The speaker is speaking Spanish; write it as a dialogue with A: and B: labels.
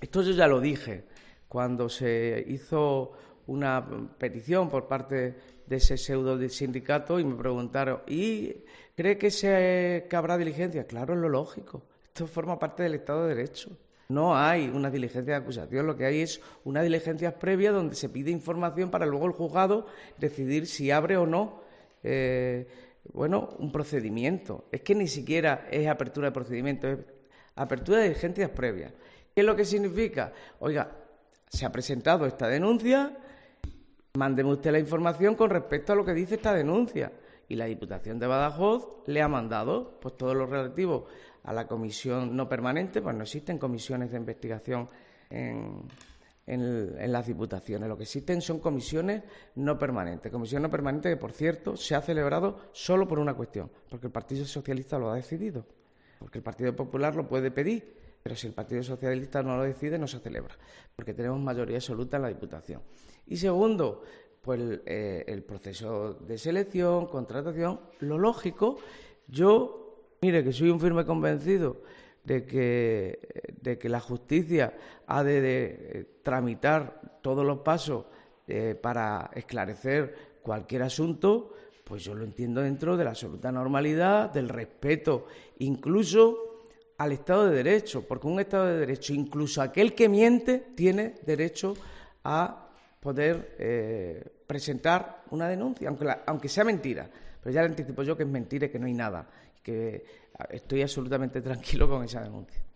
A: Esto yo ya lo dije cuando se hizo una petición por parte de ese pseudo sindicato y me preguntaron, ¿y cree que habrá diligencia? Claro, es lo lógico. Esto forma parte del Estado de Derecho. No hay una diligencia de acusación, lo que hay es una diligencia previa donde se pide información para luego el juzgado decidir si abre o no un procedimiento. Es que ni siquiera es apertura de procedimiento, es apertura de diligencias previas. ¿Qué es lo que significa? Oiga, se ha presentado esta denuncia, mándeme usted la información con respecto a lo que dice esta denuncia. Y la Diputación de Badajoz le ha mandado pues todo lo relativo a la comisión no permanente, pues no existen comisiones de investigación en las diputaciones. Lo que existen son comisiones no permanentes. Comisión no permanente que, por cierto, se ha celebrado solo por una cuestión, porque el Partido Socialista lo ha decidido, porque el Partido Popular lo puede pedir, pero si el Partido Socialista no lo decide, no se celebra, porque tenemos mayoría absoluta en la Diputación. Y segundo, pues el proceso de selección, contratación, lo lógico. Mire, que soy un firme convencido de que la justicia ha de tramitar todos los pasos para esclarecer cualquier asunto, pues yo lo entiendo dentro de la absoluta normalidad, del respeto, incluso al Estado de Derecho, porque un Estado de Derecho, incluso aquel que miente, tiene derecho a poder presentar una denuncia, aunque sea mentira. Pero ya le anticipo yo que es mentira y que no hay nada, que estoy absolutamente tranquilo con esa denuncia.